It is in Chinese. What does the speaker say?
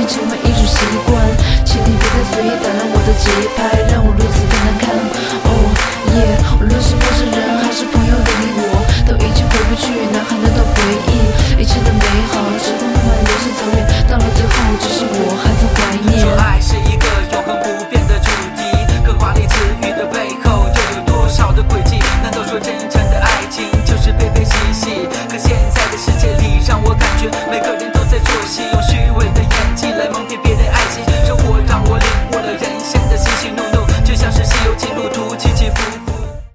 成为一种习惯。请你别太随意打乱我的节拍，让我如此的难看。Oh yeah， 无论是陌生人还是朋友的你我，都已经回不去那很多的回忆，一切的美好，时光慢慢流逝走远，到了最后，只是我还在怀念。 说爱是一个永恒不变的主题，可华丽词语的背后又有多少的轨迹？难道说真正的爱情就是非非细细？可现在的世界里，让我感觉每个人